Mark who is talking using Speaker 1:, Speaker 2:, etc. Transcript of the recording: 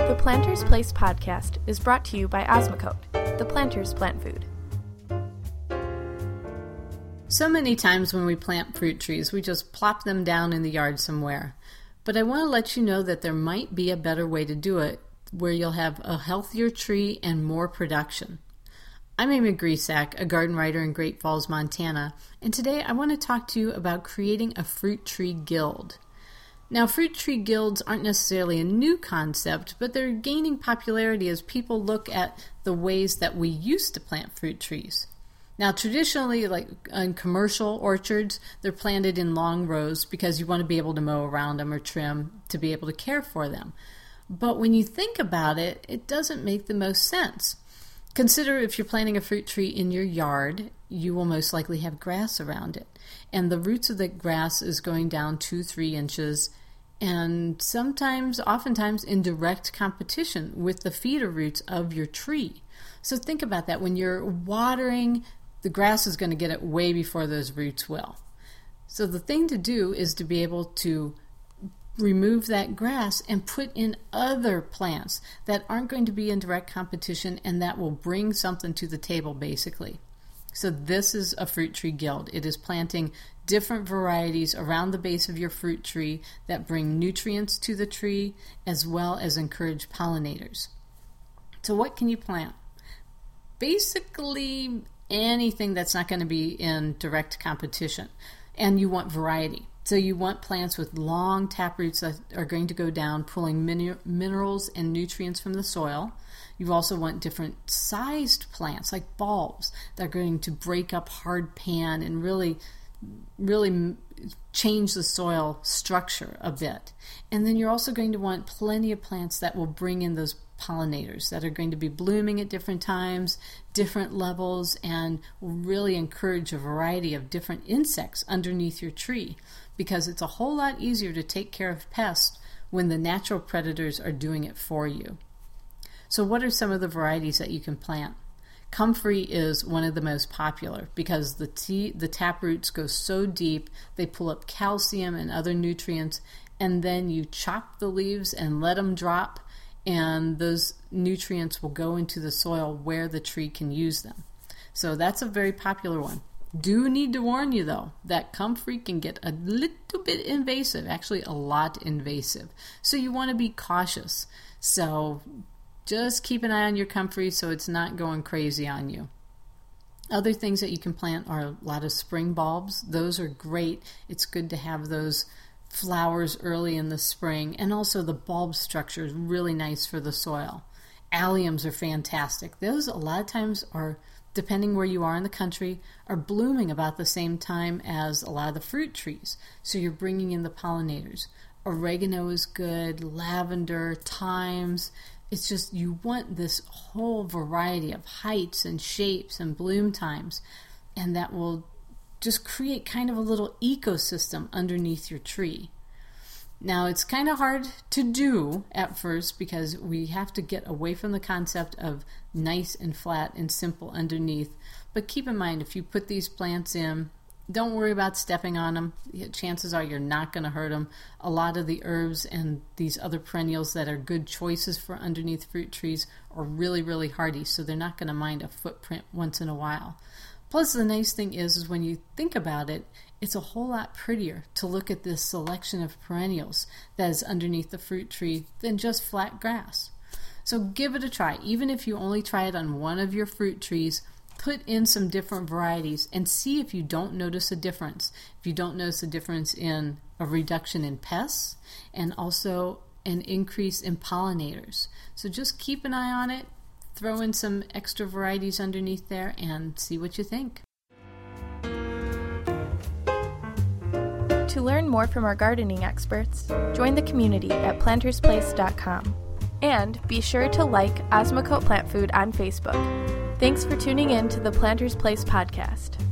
Speaker 1: The Planter's Place podcast is brought to you by Osmocote, the Planter's Plant Food.
Speaker 2: So many times when we plant fruit trees, we just plop them down in the yard somewhere. But I want to let you know that there might be a better way to do it, where you'll have a healthier tree and more production. I'm Amy Grisak, a garden writer in Great Falls, Montana, and today I want to talk to you about creating a fruit tree guild. Now, fruit tree guilds aren't necessarily a new concept, but they're gaining popularity as people look at the ways that we used to plant fruit trees. Now, traditionally, like in commercial orchards, they're planted in long rows because you want to be able to mow around them or trim to be able to care for them. But when you think about it, it doesn't make the most sense. Consider if you're planting a fruit tree in your yard, you will most likely have grass around it. And the roots of the grass is going down 2-3 inches and oftentimes in direct competition with the feeder roots of your tree. So think about that. When you're watering, the grass is going to get it way before those roots will. So the thing to do is to be able to remove that grass and put in other plants that aren't going to be in direct competition and that will bring something to the table, basically. So this is a fruit tree guild. It is planting different varieties around the base of your fruit tree that bring nutrients to the tree as well as encourage pollinators. So what can you plant? Basically anything that's not going to be in direct competition, and you want variety. So you want plants with long taproots that are going to go down, pulling minerals and nutrients from the soil. You also want different sized plants, like bulbs, that are going to break up hard pan and really change the soil structure a bit. And then you're also going to want plenty of plants that will bring in those pollinators that are going to be blooming at different times, different levels, and will really encourage a variety of different insects underneath your tree, because it's a whole lot easier to take care of pests when the natural predators are doing it for you. So what are some of the varieties that you can plant? Comfrey is one of the most popular because the taproots go so deep, they pull up calcium and other nutrients, and then you chop the leaves and let them drop, and those nutrients will go into the soil where the tree can use them. So that's a very popular one. Do need to warn you, though, that comfrey can get a little bit invasive, actually a lot invasive. So you want to be cautious. So just keep an eye on your comfrey so it's not going crazy on you. Other things that you can plant are a lot of spring bulbs. Those are great. It's good to have those flowers early in the spring, and also the bulb structure is really nice for the soil. Alliums are fantastic. Those a lot of times are, depending where you are in the country, are blooming about the same time as a lot of the fruit trees. So you're bringing in the pollinators. Oregano is good, lavender, thymes. It's just you want this whole variety of heights and shapes and bloom times, and that will just create kind of a little ecosystem underneath your tree. Now, it's kind of hard to do at first because we have to get away from the concept of nice and flat and simple underneath. But keep in mind, if you put these plants in, don't worry about stepping on them. Chances are you're not going to hurt them. A lot of the herbs and these other perennials that are good choices for underneath fruit trees are really, really hardy, so they're not going to mind a footprint once in a while. Plus, the nice thing is when you think about it, it's a whole lot prettier to look at this selection of perennials that is underneath the fruit tree than just flat grass. So give it a try. Even if you only try it on one of your fruit trees, put in some different varieties and see if you don't notice a difference. If you don't notice a difference in a reduction in pests and also an increase in pollinators. So just keep an eye on it. Throw in some extra varieties underneath there and see what you think.
Speaker 1: To learn more from our gardening experts, join the community at plantersplace.com. And be sure to like Osmocote Plant Food on Facebook. Thanks for tuning in to the Planter's Place podcast.